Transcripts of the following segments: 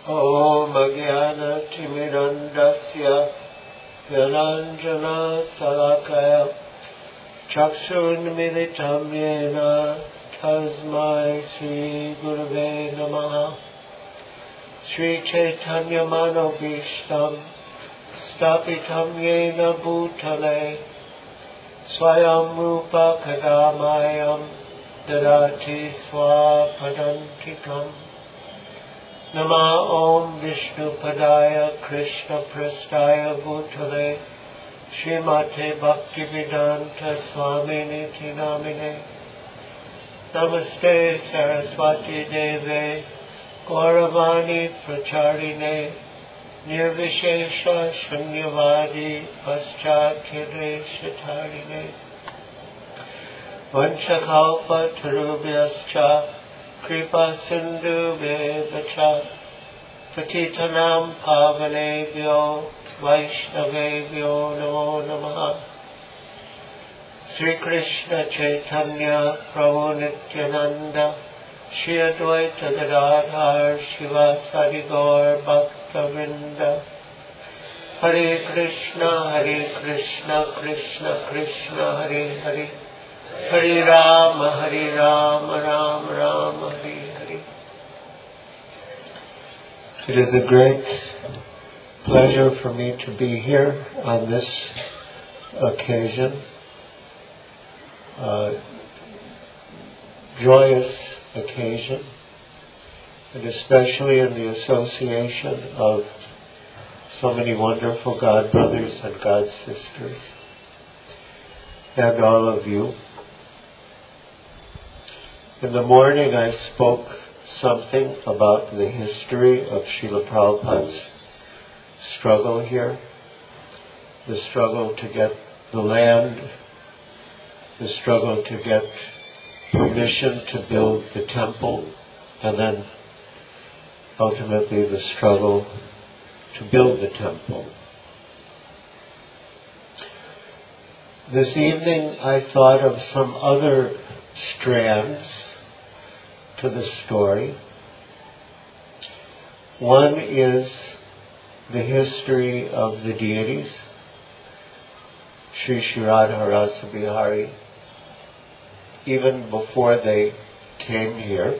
Om Ajnana-timirandasya Gyananjana Salakaya Chakshurmilitam Yena Tasmai Sri Gurave Namaha. Sri Chaitanya Manobhishtam Stapitam Yena Bhutale Swayam Rupa Kadamayam Dadati Swapadantikam. Nama Om Vishnu Padaya Krishna Prastaya Bhutale Srimate Bhaktivedanta Swamini Namine. Namaste Saraswati Deve Gauravani Pracharine Nirvishesha Shunyavadi Paschatire Shatarine Vanchakalpa Tarubhyascha Kripa Sindhu Vevacha Patitanam Pavanebhyo Vaishnavebhyo Namo Namaha. Sri Krishna Chaitanya Prabhu Nityananda Shri Advaita Gadadhar Shivasadi Gaur Bhakta Vrinda. Hare Krishna Krishna Krishna Hare Hare Hare Rama Rama Rama Hare Hare. It is a great pleasure for me to be here on this occasion. Joyous occasion, and especially in the association of so many wonderful God brothers and God sisters, and all of you. In the morning I spoke something about the history of Srila Prabhupada's struggle here, the struggle to get the land, the struggle to get permission to build the temple, and then ultimately the struggle to build the temple. This evening I thought of some other strands to the story. One is the history of the deities, Sri Sri Radha Rasa Bihari. Even before they came here,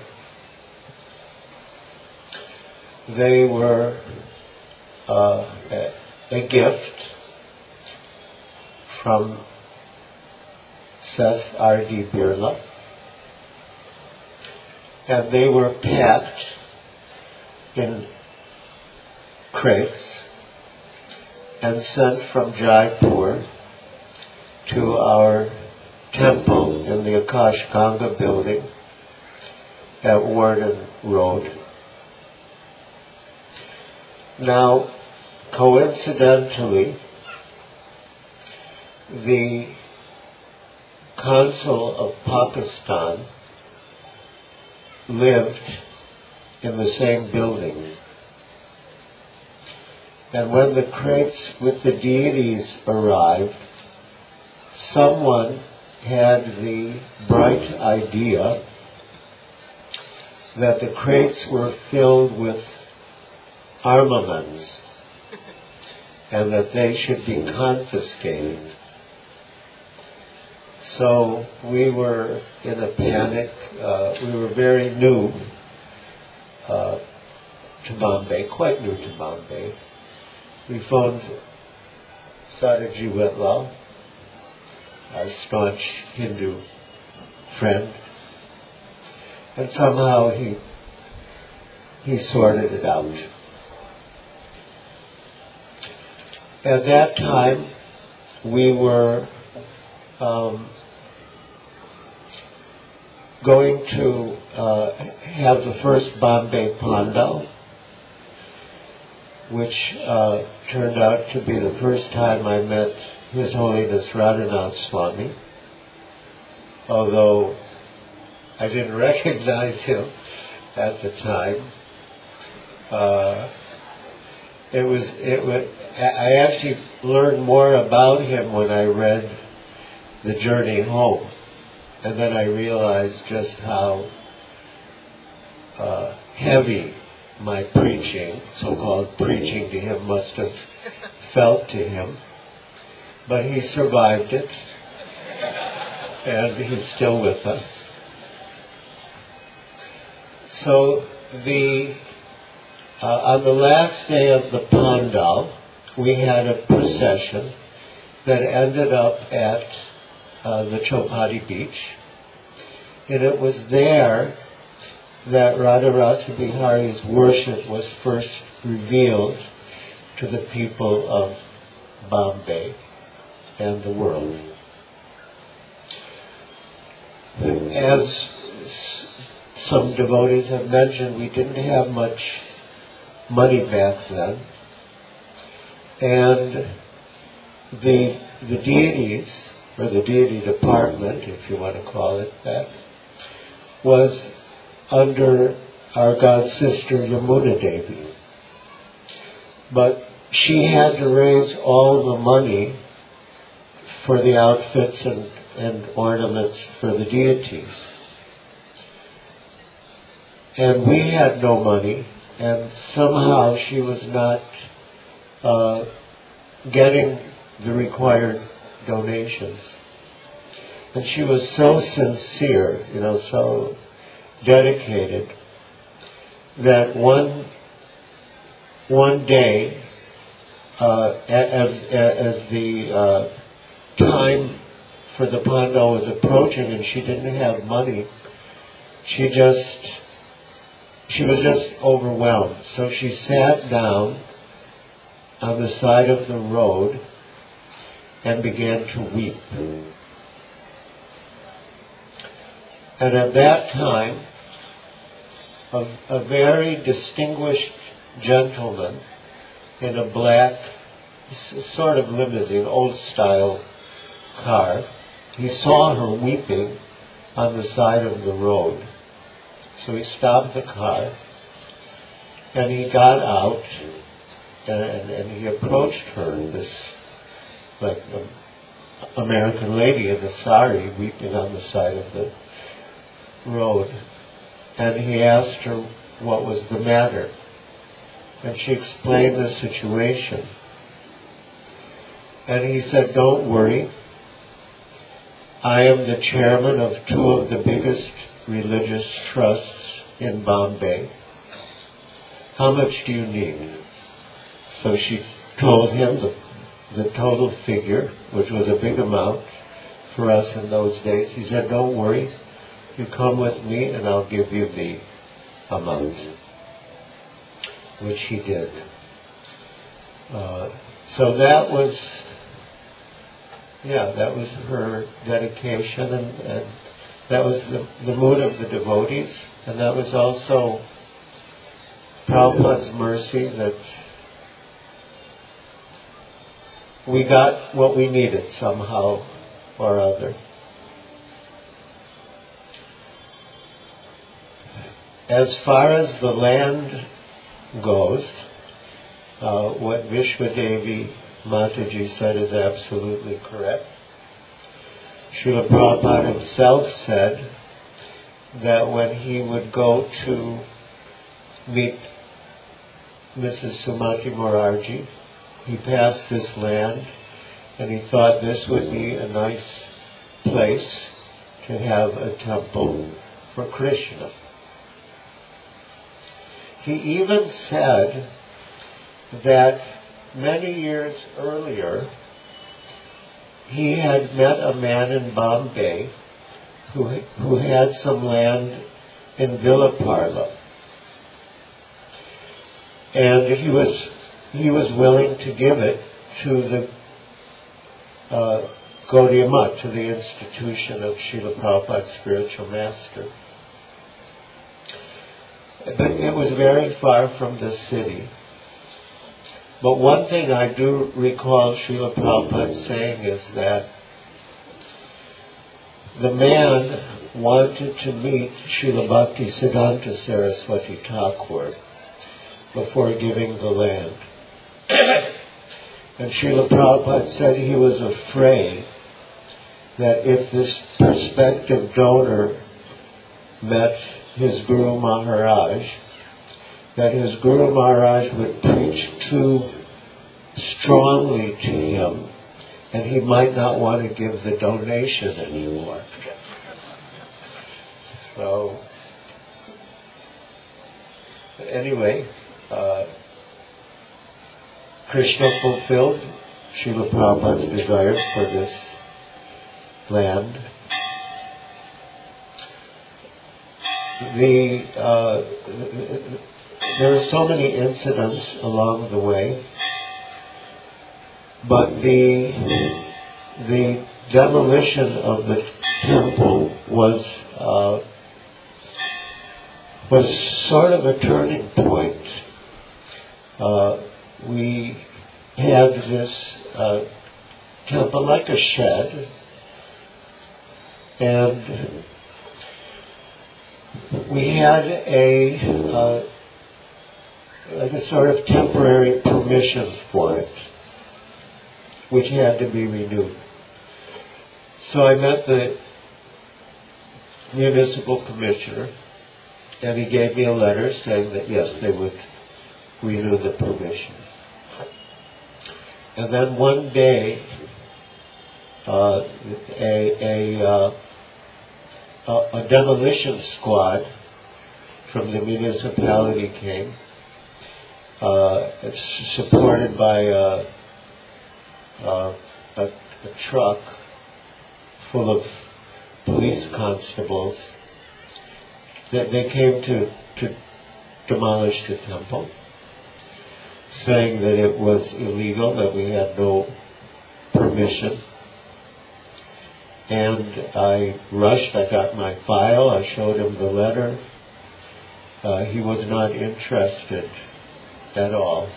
they were a gift from Seth R.D. Birla, and they were packed in crates and sent from Jaipur to our temple in the Akash Ganga building at Warden Road. Now, coincidentally, the consul of Pakistan lived in the same building. And when the crates with the deities arrived, someone had the bright idea that the crates were filled with armaments and that they should be confiscated. So we were in a panic. We were very new to Bombay, quite new to Bombay. We phoned Sadaji Whitlaw, our staunch Hindu friend, and somehow he sorted it out. At that time, we were going to have the first Bombay Pandal, which turned out to be the first time I met His Holiness Radhanath Swami, although I didn't recognize him at the time. I actually learned more about him when I read The Journey Home, and then I realized just how heavy my preaching, so-called preaching to him, must have felt to him. But he survived it, and he's still with us. So on the last day of the Pandal, we had a procession that ended up at the Chopati beach. And it was there that Radharasa Bihari's worship was first revealed to the people of Bombay and the world. As some devotees have mentioned, we didn't have much money back then. And the deities, or the deity department, if you want to call it that, was under our god sister Yamuna Devi. But she had to raise all the money for the outfits and ornaments for the deities. And we had no money, and somehow she was not getting the required donations. And she was so sincere, so dedicated, that one day, as the time for the Pandal was approaching and she didn't have money, she was just overwhelmed. So she sat down on the side of the road and began to weep. And at that time, a very distinguished gentleman in a black, sort of limousine, old-style car, he saw her weeping on the side of the road. So he stopped the car, and he got out, and he approached her, this American lady in the sari weeping on the side of the road. And he asked her what was the matter. And she explained the situation. And he said, "Don't worry. I am the chairman of two of the biggest religious trusts in Bombay. How much do you need?" So she told him the total figure, which was a big amount for us in those days. He said, "Don't worry. You come with me and I'll give you the amount," which he did. So that was her dedication, and that was the mood of the devotees, and that was also Prabhupada's mercy that we got what we needed somehow or other. As far as the land goes, what Vishwadevi Mataji said is absolutely correct. Srila Prabhupada himself said that when he would go to meet Mrs. Sumati Morarji, he passed this land and he thought this would be a nice place to have a temple for Krishna. He even said that many years earlier, he had met a man in Bombay who had some land in Villaparla. And he was willing to give it to the Gaudiya Math, to the institution of Srila Prabhupada's spiritual master. But it was very far from the city. But one thing I do recall Srila Prabhupada saying is that the man wanted to meet Srila Bhakti Siddhanta Saraswati Thakur before giving the land. And Srila Prabhupada said he was afraid that if this prospective donor met his Guru Maharaj, that his Guru Maharaj would preach too strongly to him, and he might not want to give the donation anymore. So, anyway, Krishna fulfilled Srila Prabhupada's desire for this land. There are so many incidents along the way, but the demolition of the temple was sort of a turning point. We had this temple like a shed, and we had like a sort of temporary permission for it, which had to be renewed. So I met the municipal commissioner, and he gave me a letter saying that yes, they would renew the permission. And then one day, a demolition squad from the municipality came. It's supported by a truck full of police constables. They came to demolish the temple, saying that it was illegal, that we had no permission. And I rushed, I got my file, I showed him the letter. He was not interested at all.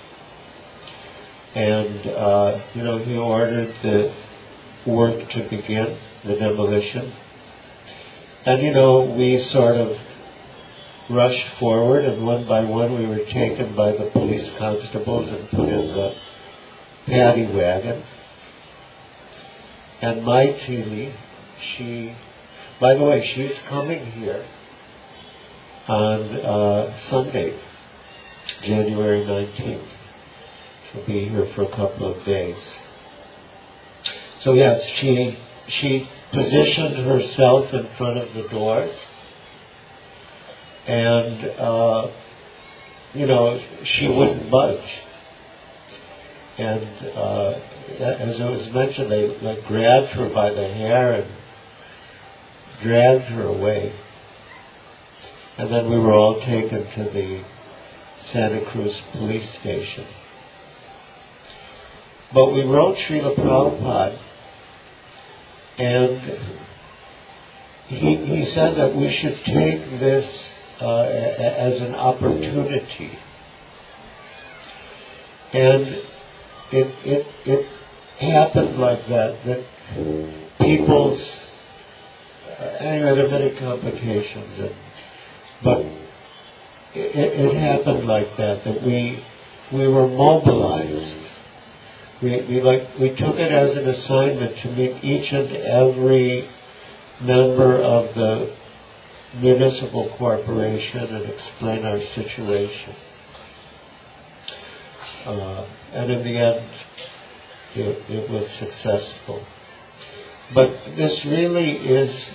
And, he ordered the work to begin, the demolition. And, we sort of rushed forward, and one by one we were taken by the police constables and put in the paddy wagon. And Maithili, by the way, she's coming here on Sunday, January 19th. She'll be here for a couple of days. So yes, she positioned herself in front of the doors, and she wouldn't budge. And as it was mentioned, they grabbed her by the hair and dragged her away. And then we were all taken to the Santa Cruz police station. But we wrote Srila Prabhupada, and he said that we should take this as an opportunity. And it happened like that people's, anyway, there are many complications, but it happened like that we were mobilized. We took it as an assignment to meet each and every member of the municipal corporation and explain our situation. And in the end, it was successful. But this really is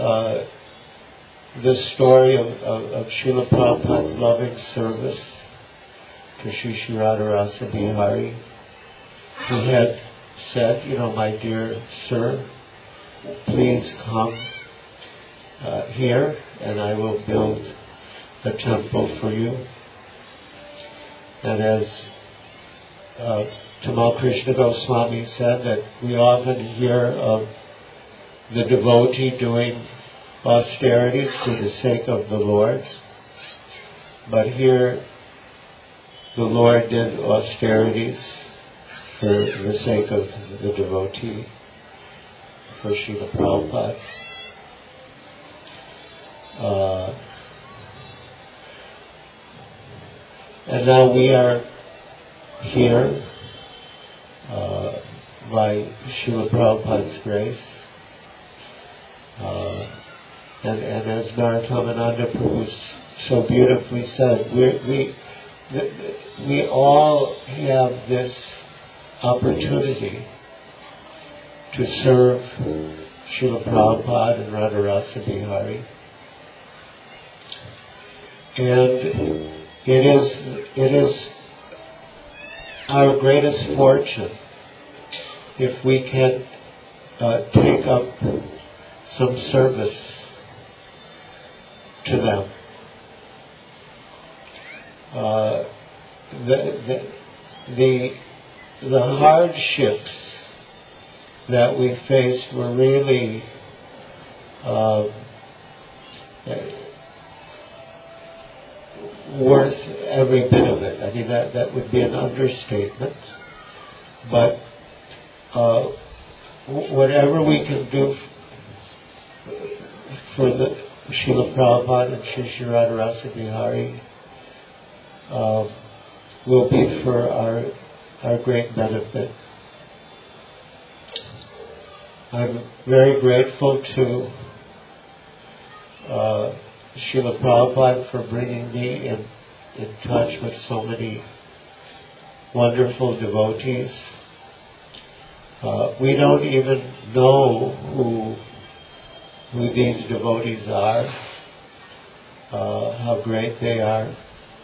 the story of Srila Prabhupada's loving service to Sri Sri Radharasa Bihari. He had said, my dear sir, please come here and I will build a temple for you. And as Tamal Krishna Goswami said, that we often hear of the devotee doing austerities for the sake of the Lord. But here, the Lord did austerities for the sake of the devotee, for Srila Prabhupada. And now we are here by Srila Prabhupada's grace. And as Narottam Prabhu so beautifully said, we all have this opportunity to serve Srila Prabhupada and Radharasa Bihari. And it is our greatest fortune if we can take up some service to them. The hardships that we faced were really worth every bit of it. I mean, that would be an understatement. But whatever we can do for the Srila Prabhupada and Sri Sri Radharasa Bihari will be for our great benefit. I'm very grateful to Srila Prabhupada for bringing me in touch with so many wonderful devotees. We don't even know who these devotees are, how great they are.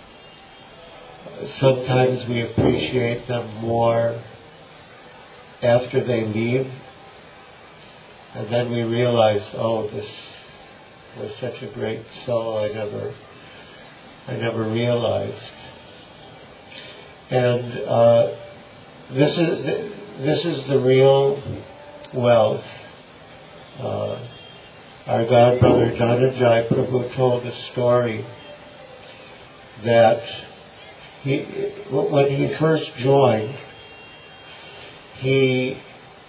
Sometimes we appreciate them more after they leave, and then we realize, oh, this was such a great soul, I never realized. And this is the real wealth. Our godbrother Dhananjay Prabhu told a story that when he first joined, he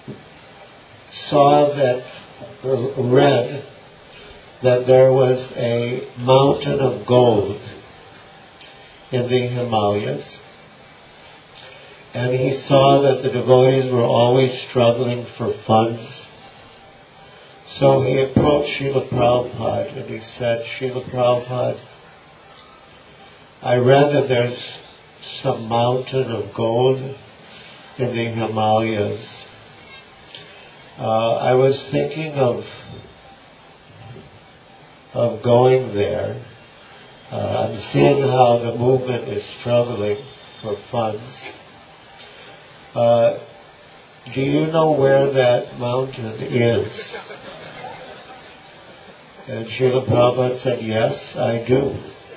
read that there was a mountain of gold in the Himalayas, and he saw that the devotees were always struggling for funds. So he approached Srila Prabhupada and he said, Srila Prabhupada, I read that there's some mountain of gold in the Himalayas. I was thinking of going there. I'm seeing how the movement is struggling for funds. Do you know where that mountain is? And Srila Prabhupada said, yes, I do.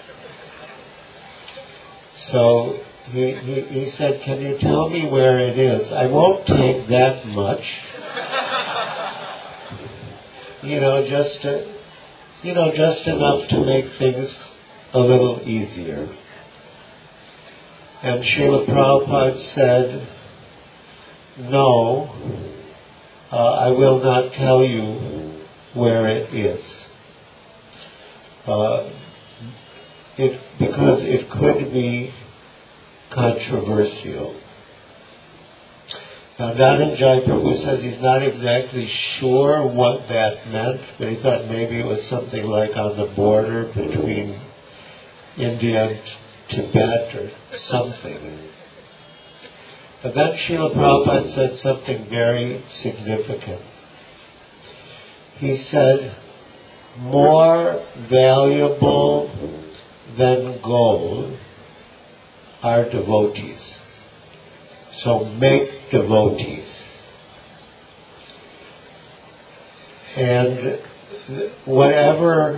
So he said, can you tell me where it is? I won't take that much. Just enough to make things a little easier. And Srila Prabhupada said, no, I will not tell you where it is. Because it could be controversial. Now, Dhananjay Prabhu says he's not exactly sure what that meant, but he thought maybe it was something like on the border between India and Tibet or something. But then Srila Prabhupada said something very significant. He said, more valuable than gold are devotees. So make devotees. And whatever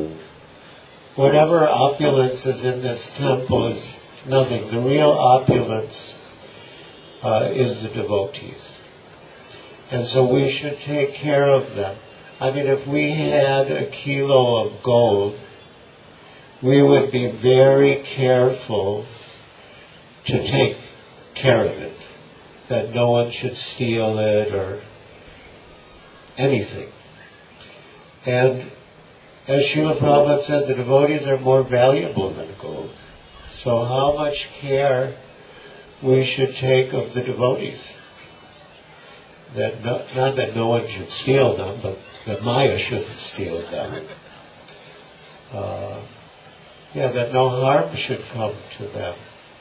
opulence is in this temple is nothing. The real opulence is the devotees. And so we should take care of them. I mean, if we had a kilo of gold, we would be very careful to take care of it, that no one should steal it or anything. And as Srila Prabhupada said, the devotees are more valuable than gold. So how much care we should take of the devotees. That not that no one should steal them, but that Maya shouldn't steal them. That no harm should come to them.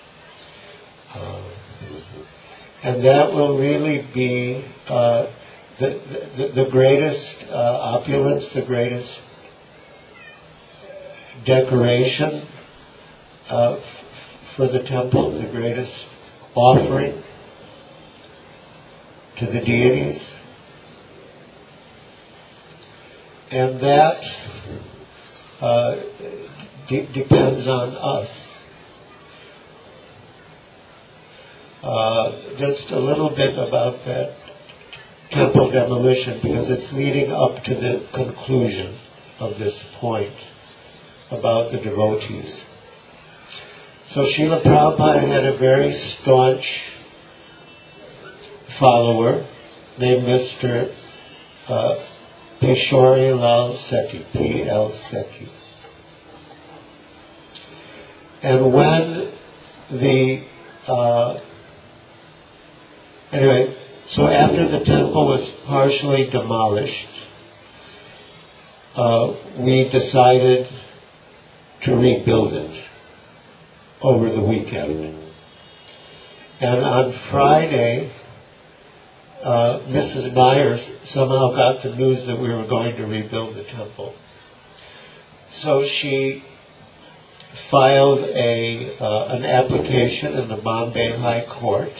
And that will really be the greatest opulence, the greatest decoration for the temple, the greatest offering to the deities. And that depends on us. Just a little bit about that temple demolition, because it's leading up to the conclusion of this point about the devotees. So Srila Prabhupada had a very staunch follower named Mr. Peshori Lal Sethi, P.L. Sethi. And when so after the temple was partially demolished, we decided to rebuild it over the weekend. And on Friday, Mrs. Myers somehow got the news that we were going to rebuild the temple. So she filed an application in the Bombay High Court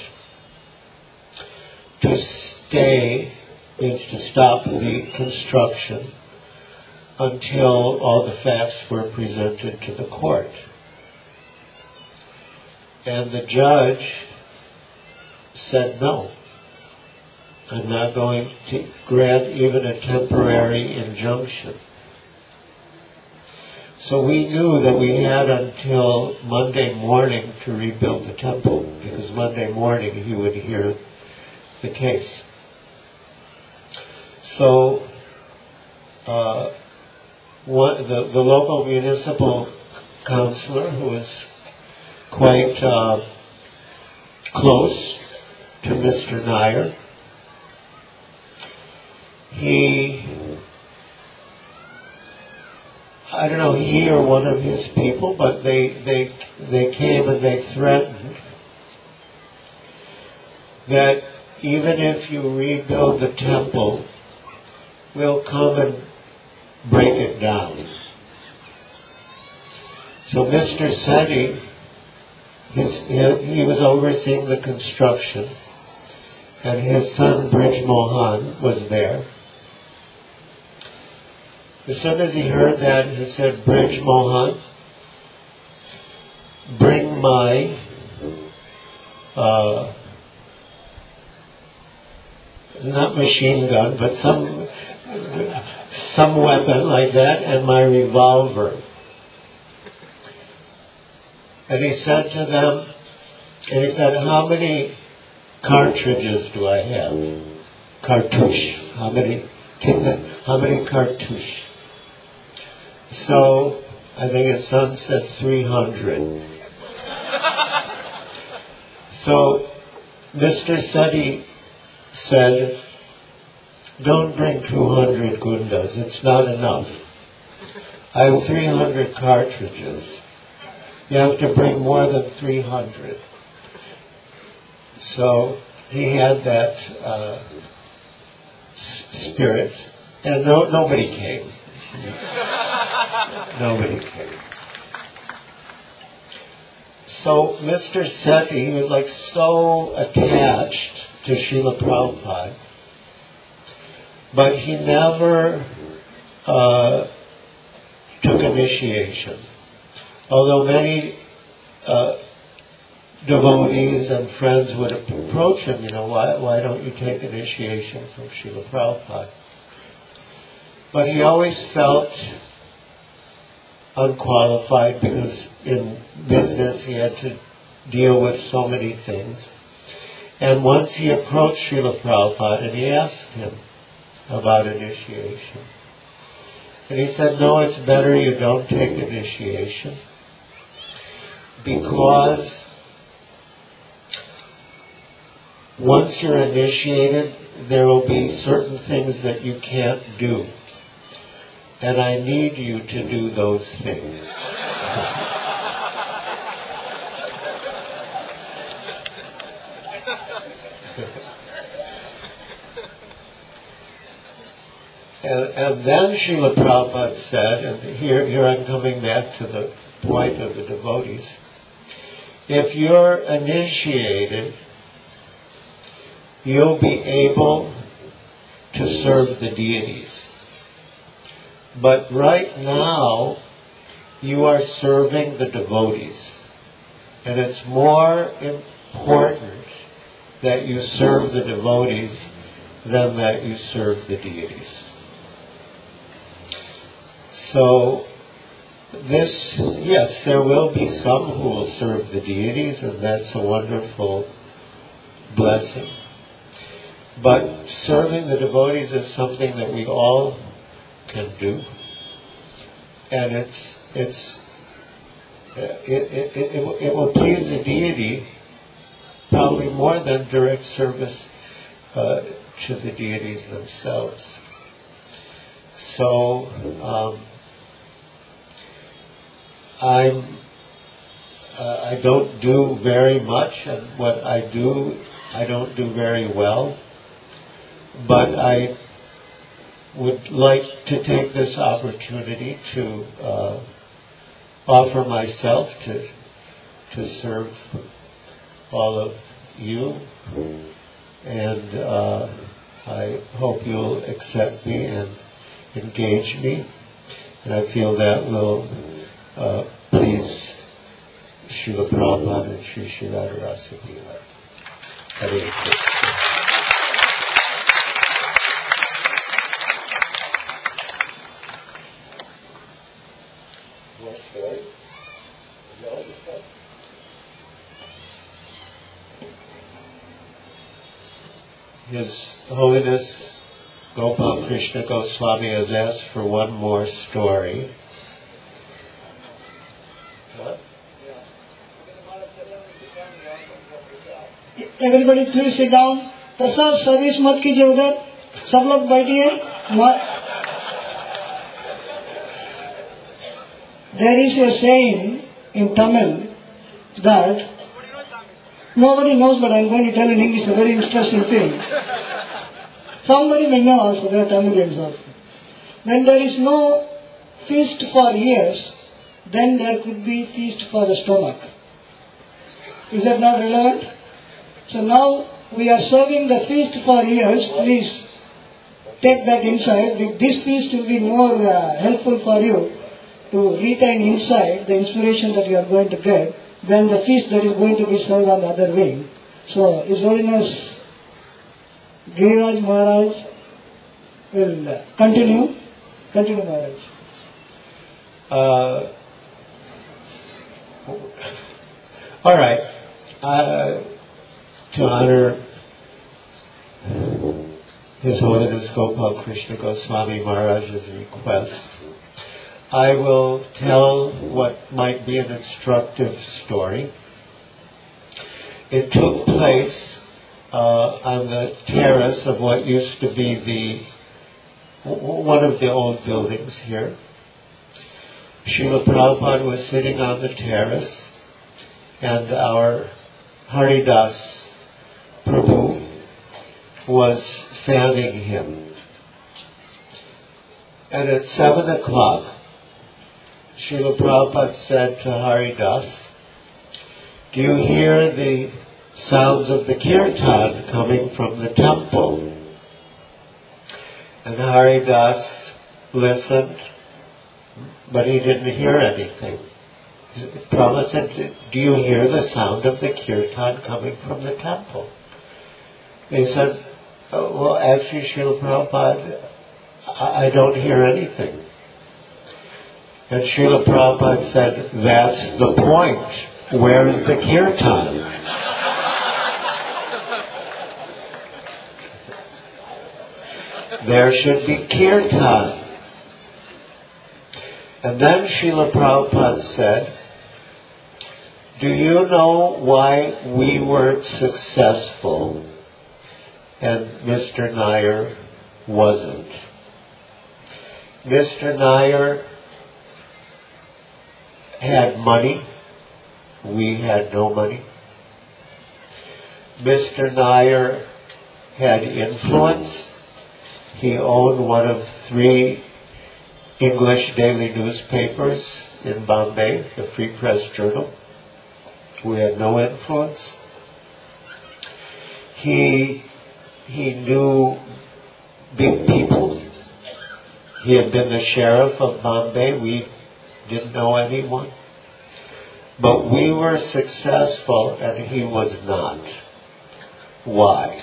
to stay, means to stop the construction until all the facts were presented to the court. And the judge said, no, I'm not going to grant even a temporary injunction. So we knew that we had until Monday morning to rebuild the temple, because Monday morning he would hear the case. So the local municipal councilor, who was quite close to Mr. Nair, he or one of his people, but they came and they threatened that even if you rebuild the temple, we'll come and break it down. So Mr. Sethi, he was overseeing the construction, and his son Brij Mohan was there. As soon as he heard that, he said, Brij Mohan, bring my not machine gun, but some weapon like that, and my revolver. And he said to them, how many cartridges do I have? Cartouche. How many cartouche? So I think his son said 300. So Mr. Sethi said, don't bring 200 gundas, it's not enough. I have 300 cartridges. You have to bring more than 300. So he had that spirit, and nobody came. Nobody came. So Mr. Sethi, he was like so attached to Srila Prabhupada, but he never took initiation. Although many devotees and friends would approach him, why don't you take initiation from Srila Prabhupada? But he always felt unqualified, because in business he had to deal with so many things. And once he approached Srila Prabhupada and he asked him about initiation. And he said, no, it's better you don't take initiation, because once you're initiated, there will be certain things that you can't do. And I need you to do those things. And then Srila Prabhupada said, and here I'm coming back to the point of the devotees, if you're initiated, you'll be able to serve the deities. But right now, you are serving the devotees. And it's more important that you serve the devotees than that you serve the deities. So, yes, there will be some who will serve the deities, and that's a wonderful blessing. But serving the devotees is something that we all can do, and it will please the deity probably more than direct service to the deities themselves. So I don't do very much, and what I do, I don't do very well. But I would like to take this opportunity to offer myself to serve all of you, and I hope you'll accept me and engage me, and I feel that will please Srila Prabhupada and Sri Sri Radharasa Devi. Hare Krishna. More story? Is that what you said? His Holiness Gopal Krishna Goswami has asked for one more story. What? Everybody please sit down. Prasad service मत कीजिए उधर, सब लोग बैठिए. There is a saying in Tamil that nobody knows, but I am going to tell in English a very interesting thing. Somebody may know also, there are Tamilians also. When there is no feast for ears, then there could be feast for the stomach. Is that not relevant? So now we are serving the feast for ears. Please take that inside. This feast will be more helpful for you to retain inside the inspiration that you are going to get than the feast that is going to be served on the other wing. So His Holiness Giriraj Maharaj will continue. Continue, Maharaj. All right. To honor His Holiness Gopal Krishna Goswami Maharaj's request, I will tell what might be an instructive story. It took place on the terrace of what used to be one of the old buildings here. Srila Prabhupada was sitting on the terrace, and our Haridas Prabhu was fanning him. And at 7 o'clock, Srila Prabhupada said to Haridas, "Do you hear the sounds of the kirtan coming from the temple?" And Haridas listened, but he didn't hear anything. Prabhupada said, "Do you hear the sound of the kirtan coming from the temple?" And he said, "Well, actually, Srila Prabhupada, I don't hear anything." And Srila Prabhupada said, "That's the point. Where is the kirtan?" There should be kirtan. And then Srila Prabhupada said, "Do you know why we weren't successful and Mr. Nair wasn't. Mr. Nair had money. We had no money. Mr. Nair had influence. He owned one of 3 English daily newspapers in Bombay, the Free Press Journal. We had no influence. He knew big people. He had been the sheriff of Bombay. We didn't know anyone. But we were successful and he was not. Why?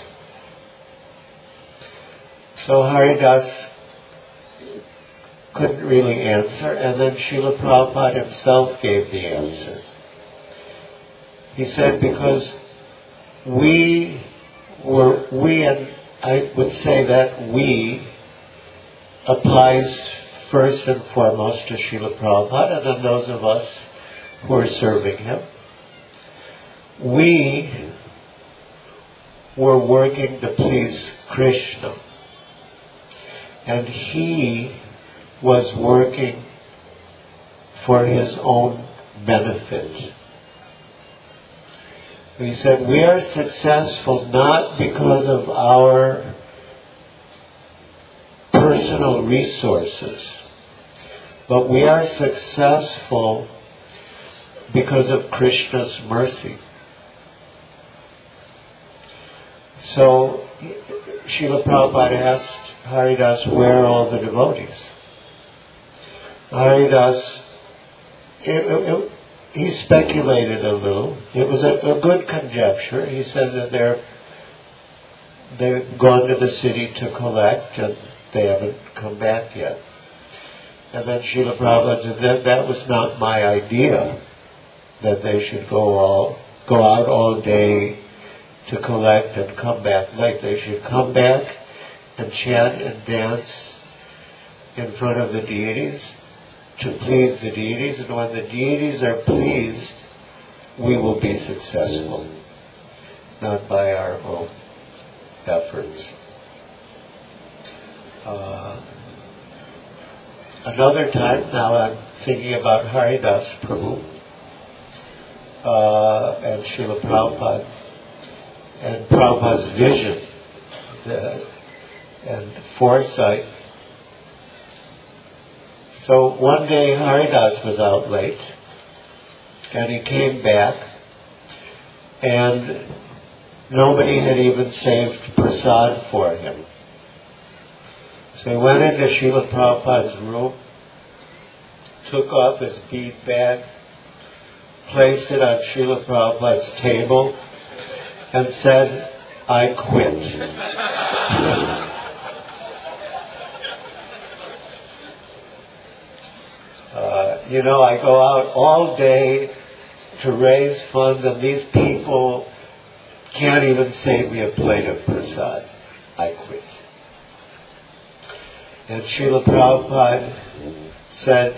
So Haridas couldn't really answer, and then Srila Prabhupada himself gave the answer. He said, because we, and I would say that we applies first and foremost to Srila Prabhupada, and then those of us who are serving him. We were working to please Krishna, and he was working for his own benefit. He said, we are successful not because of our personal resources, but we are successful because of Krishna's mercy. So Srila Prabhupada asked Haridas, where are all the devotees? Haridas, he speculated a little. It was a good conjecture. He said that they've gone to the city to collect and they haven't come back yet. And then Srila Prabhupada said that was not my idea, that they should go out all day to collect and come back late. They should come back and chant and dance in front of the deities to please the deities, and when the deities are pleased, we will be successful, not by our own efforts. Another time, now I'm thinking about Haridas Prabhu and Srila Prabhupada, and Prabhupada's vision and foresight. So one day Haridas was out late, and he came back, and nobody had even saved prasad for him. So he went into Srila Prabhupada's room, took off his bead bag, placed it on Srila Prabhupada's table, and said, I quit. I go out all day to raise funds, and these people can't even save me a plate of prasad. I quit. And Srila Prabhupada said,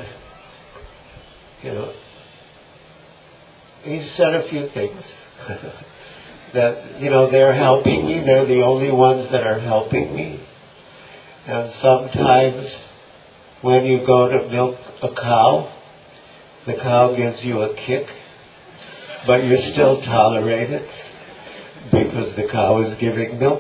he said a few things. That, they're helping me, they're the only ones that are helping me. And sometimes when you go to milk a cow, the cow gives you a kick, but you still tolerate it because the cow is giving milk.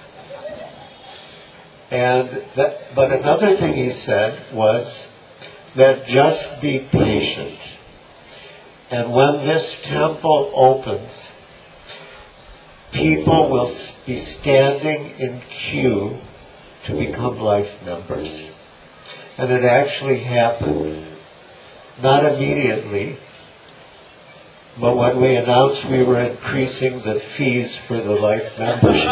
But another thing he said was that just be patient. And when this temple opens, people will be standing in queue to become life members. And it actually happened. Not immediately, but when we announced we were increasing the fees for the life membership,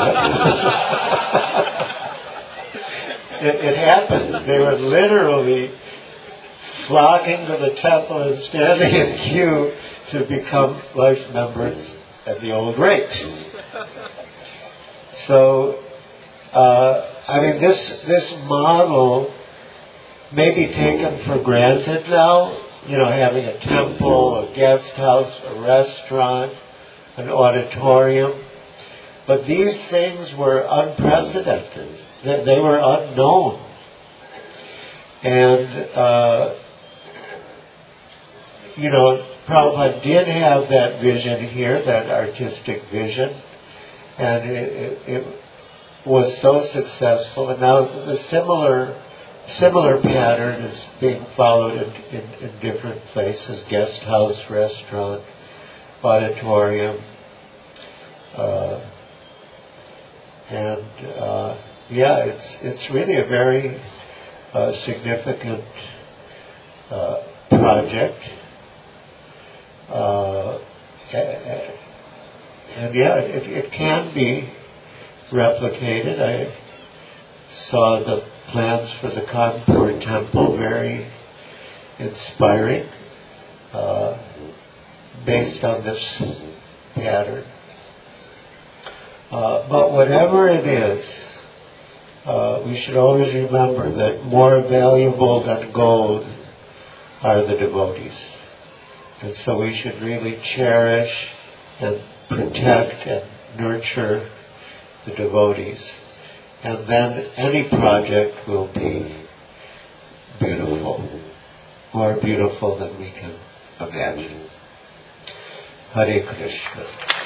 it happened. They were literally flocking to the temple and standing in queue to become life members at the old rate. So, this model may be taken for granted now, having a temple, a guest house, a restaurant, an auditorium. But these things were unprecedented. They were unknown. And, Prabhupada did have that vision here, that artistic vision, and it was so successful. And now the similar pattern is being followed in different places: guest house, restaurant, auditorium, it's really a very significant project. It can be replicated. I saw the plans for the Kanpur temple, very inspiring, based on this pattern. But whatever it is, we should always remember that more valuable than gold are the devotees. And so we should really cherish and protect and nurture the devotees. And then any project will be beautiful, more beautiful than we can imagine. Hare Krishna.